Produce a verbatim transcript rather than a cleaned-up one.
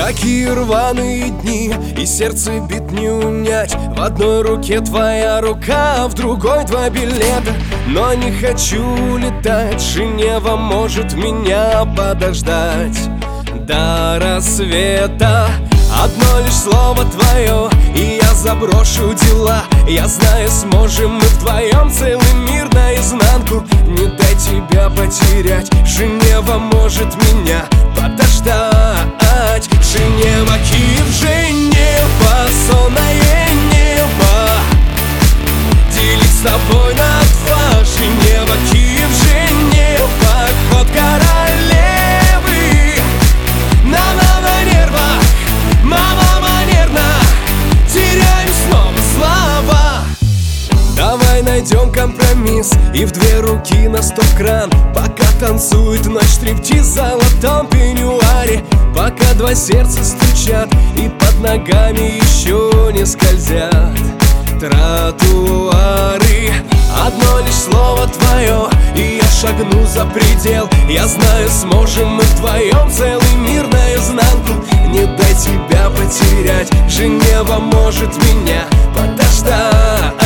Такие рваные дни, и сердце бит не унять. В одной руке твоя рука, в другой два билета. Но не хочу летать, Женева может меня подождать до рассвета. Одно лишь слово твое, и я заброшу дела. Я знаю, сможем мы вдвоем целый мир наизнанку. Не дай тебя потерять, Женева может меня подождать. Женева, Киев, Женева, сонное небо делить с тобой на два. Женева, Киев, Женева, ход королевы. Нам на нервах, мама манерна, теряем снова слова. Давай найдем компромисс и в две руки на стоп-кран. Пока танцует ночь стриптиз в золотом пеньюаре. Пока два сердца стучат и под ногами еще не скользят тротуары. Одно лишь слово твое, и я шагну за предел. Я знаю, сможем мы вдвоем целый мир наизнанку. Не дай тебя потерять, Женева может меня подождать.